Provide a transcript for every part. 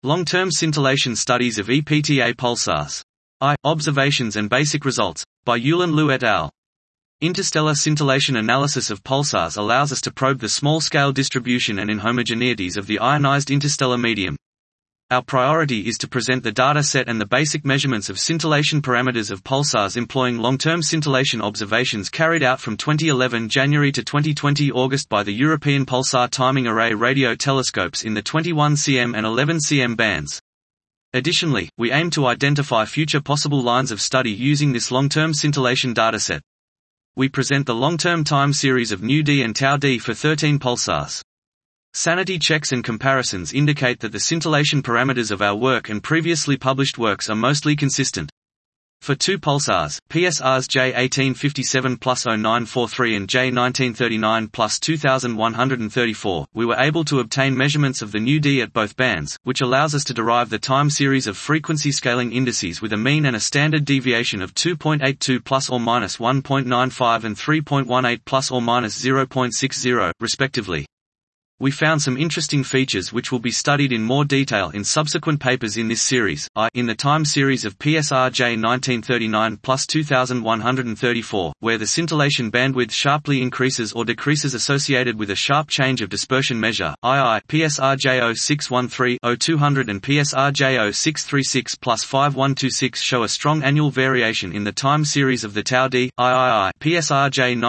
Long-term scintillation studies of EPTA pulsars. I. Observations and basic results, by Yulin Liu et al. Interstellar scintillation analysis of pulsars allows us to probe the small-scale distribution and inhomogeneities of the ionized interstellar medium. Our priority is to present the data set and the basic measurements of scintillation parameters of pulsars employing long-term scintillation observations carried out from 2011 January to 2020 August by the European Pulsar Timing Array radio telescopes in the 21 cm and 11 cm bands. Additionally, we aim to identify future possible lines of study using this long-term scintillation dataset. We present the long-term time series of nu-D and tau-D for 13 pulsars. Sanity checks and comparisons indicate that the scintillation parameters of our work and previously published works are mostly consistent. For two pulsars, PSRs J1857+0943 and J1939+2134, we were able to obtain measurements of the nu-D at both bands, which allows us to derive the time series of frequency scaling indices with a mean and a standard deviation of 2.82 plus or minus 1.95 and 3.18 plus or minus 0.60, respectively. We found some interesting features which will be studied in more detail in subsequent papers in this series. In the time series of PSR J1939+2134, where the scintillation bandwidth sharply increases or decreases associated with a sharp change of dispersion measure, PSR J0613-0200 and PSR J0636+5126 show a strong annual variation in the time series of the tau-D, PSR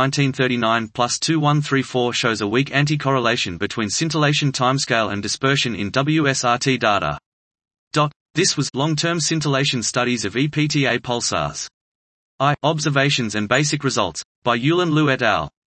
J1939+2134 shows a weak anti-correlation between scintillation timescale and dispersion in WSRT data. This was long-term scintillation studies of EPTA pulsars. Observations and basic results, by Yulin Liu et al.